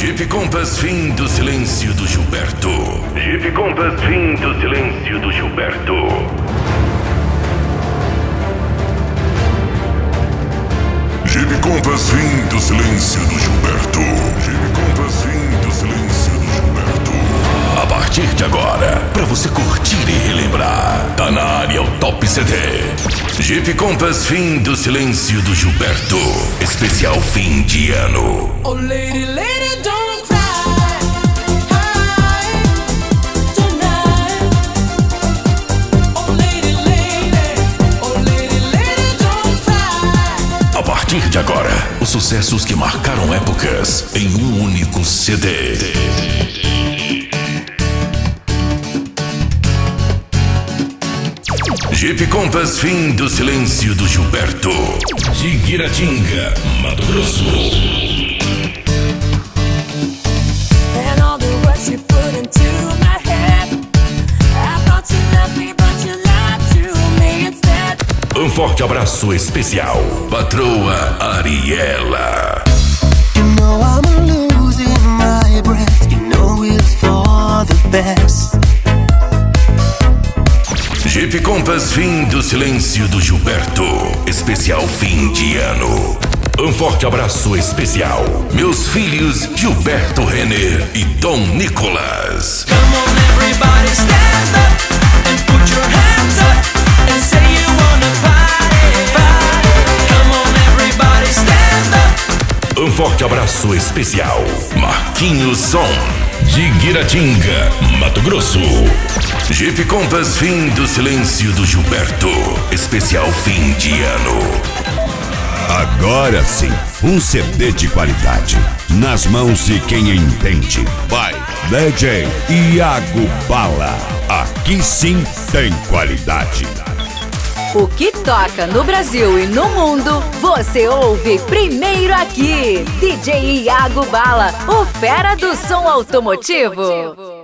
Jeep Compass, fim do silêncio do Gilberto. Jeep Compass, fim do silêncio do Gilberto. Jeep Compass, fim do silêncio do Gilberto. Jeep Compass, fim do silêncio do Gilberto. A partir de agora, pra você curtir e relembrar, tá na área o Top CD. Jeep Compass, fim do silêncio do Gilberto. Especial fim de ano. Oh lady, lady, don't cry. A partir de agora, os sucessos que marcaram épocas em um único CD. Jeep Compass, fim do silêncio do Gilberto. Jiguiratinga, Mato Grosso. And all the words you put into my head. I thought you loved me, but you lied to me instead. Um forte abraço especial, patroa Ariela. You know I'm losing my breath. You know it's for the best. Jeep Compass, fim do silêncio do Gilberto. Especial fim de ano. Um forte abraço especial, meus filhos Gilberto Renner e Dom Nicolas. Come on everybody stand up and put your hands up and say you wanna party, party. Come on everybody stand up. Um forte abraço especial, Marquinhos Som, de Guiratinga, Mato Grosso. Jeep Compass, fim do silêncio do Gilberto. Especial fim de ano. Agora sim, um CD de qualidade, nas mãos de quem entende. Vai, DJ Iago Bala. Aqui sim tem qualidade. O que toca no Brasil e no mundo, você ouve primeiro aqui. DJ Iago Bala, o fera do som automotivo.